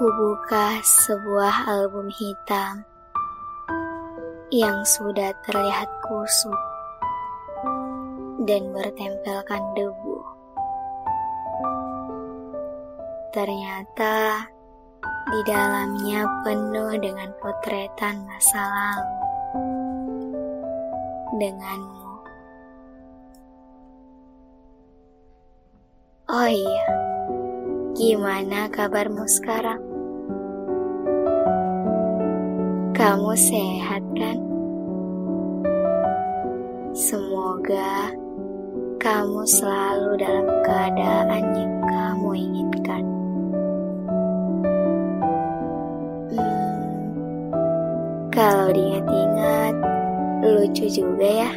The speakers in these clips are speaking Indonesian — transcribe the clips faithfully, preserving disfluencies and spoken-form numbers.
Kubuka sebuah album hitam yang sudah terlihat kusut dan bertempelkan debu. Ternyata di dalamnya penuh dengan potretan masa lalu denganmu. Oh iya, gimana kabarmu sekarang? Kamu sehat kan? Semoga kamu selalu dalam keadaan yang kamu inginkan. Hmm, kalau diingat-ingat, lucu juga ya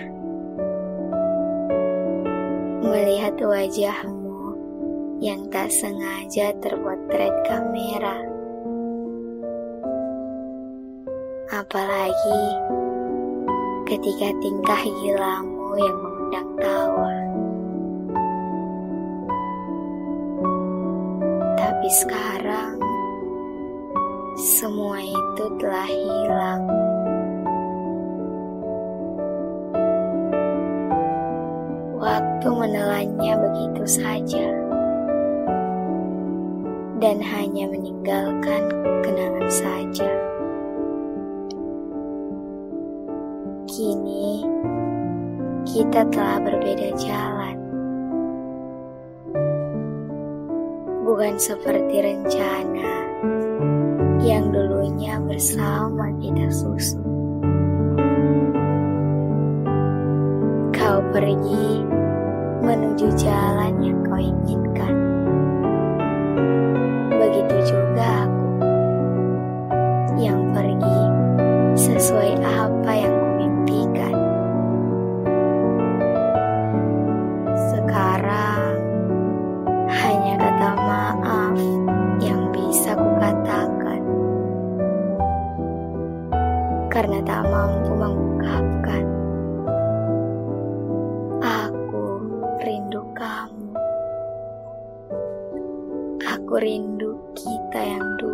melihat wajahmu yang tak sengaja terpotret kamera. Apalagi ketika tingkah gilamu yang mengundang tawa. Tapi sekarang semua itu telah hilang. Waktu menelannya begitu saja dan hanya meninggalkan kenangan saja. Kini kita telah berbeda jalan. Bukan seperti rencana yang dulunya bersama kita susun. Kau pergi menuju jalan yang kau inginkan. Begitu juga aku yang pergi sesuai apa yang kumimpikan. Sekarang hanya kata maaf yang bisa kukatakan, karena tak mampu mengungkapkan. Aku rindu kamu. Aku rindu kita yang dulu.